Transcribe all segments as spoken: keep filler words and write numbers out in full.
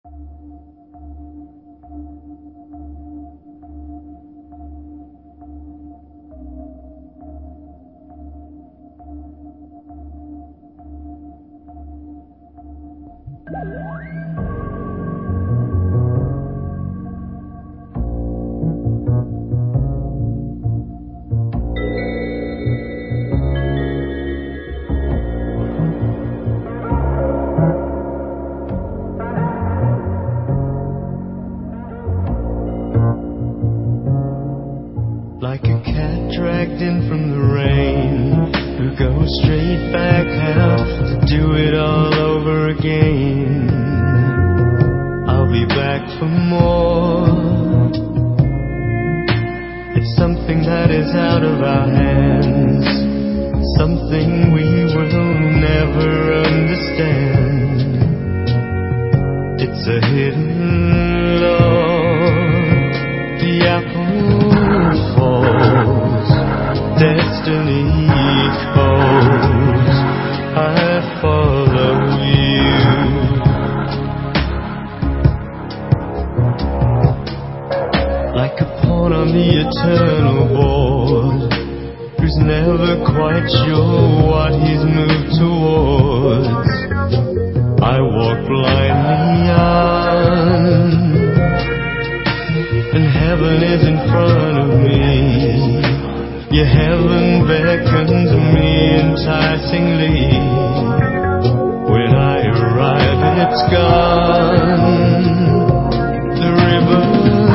Like a cat dragged in from the rain, who goes straight back out to do it all over again. I'll be back for more. It's something that is out of our hands, something we will never understand. It's a hidden law. The apple falls, destiny calls, I follow you. Like a pawn on the eternal board, who's never quite sure what he's moved towards. I walk blindly on, and heaven is in front of me. Your heaven beckons me enticingly. When I arrive, it's gone. The river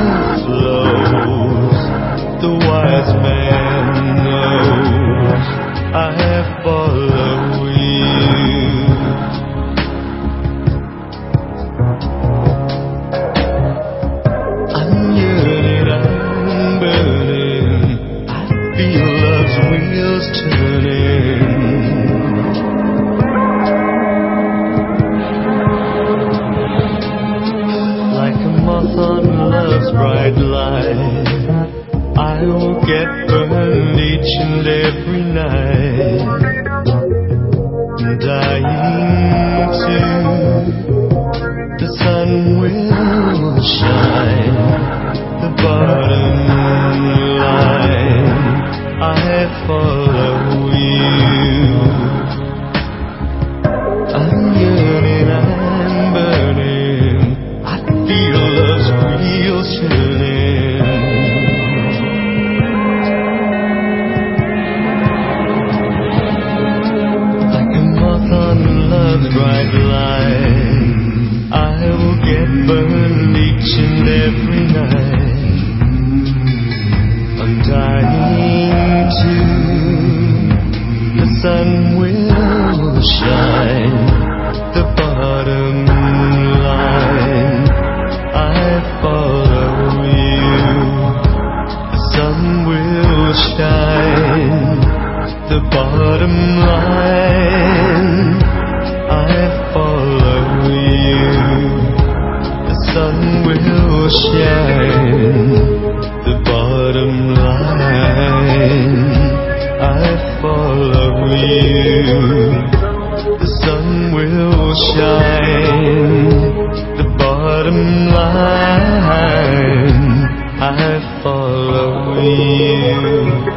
flows. The wise man knows. I follow you. I'm yearning, I'm burning. I feel love's wheels turning. Like a moth on love's bright light, I will get burned each and every night. Dying too, the sun will shine. The bottom line, I follow you. I'm yearning, I'm burning. I feel love's wheels turning. Like a moth on love's bright line, I will get burned each and every night. I'm dying too, the sun will shine. The bottom line, I follow you. The sun will shine. The bottom line, I follow you. The sun will shine. The bottom line, I follow you. The sun will shine. The bottom line, I follow you.